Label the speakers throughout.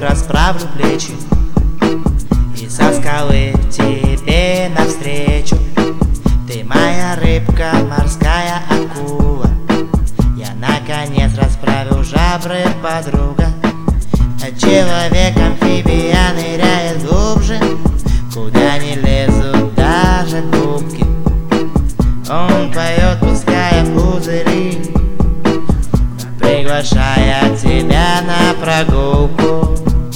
Speaker 1: расправлю плечи и со скалы тебе навстречу. Ты моя рыбка, морская акула, я наконец расправил жабры, подруга. Человек-амфибия ныряет глубже, куда не лезут даже губки. Он поет, пуская пузыри, приглашая тебя на прогулку.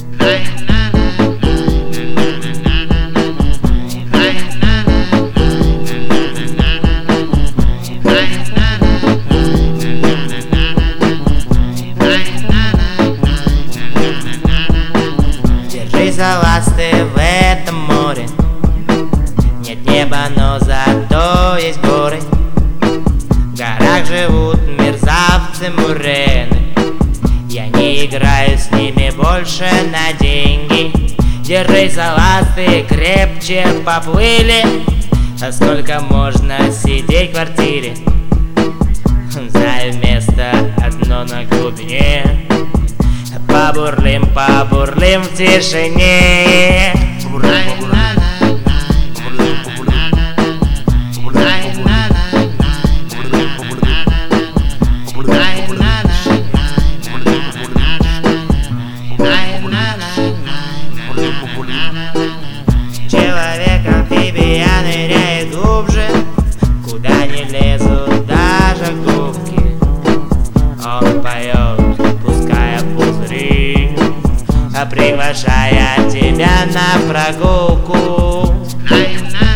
Speaker 1: Держись за ласты в этом море, нет неба, но зато есть горы. В горах живут мерзавцы-мурены, я не играю с ними больше на деньги. Держись за ласты, крепче поплыли. А сколько можно сидеть в квартире? Знаю место одно на глубине. Побурлим, побурлим в тишине. Человек-амфибия ныряет глубже, куда не лезут даже губки. Он поет, пуская пузыри, приглашая тебя на прогулку.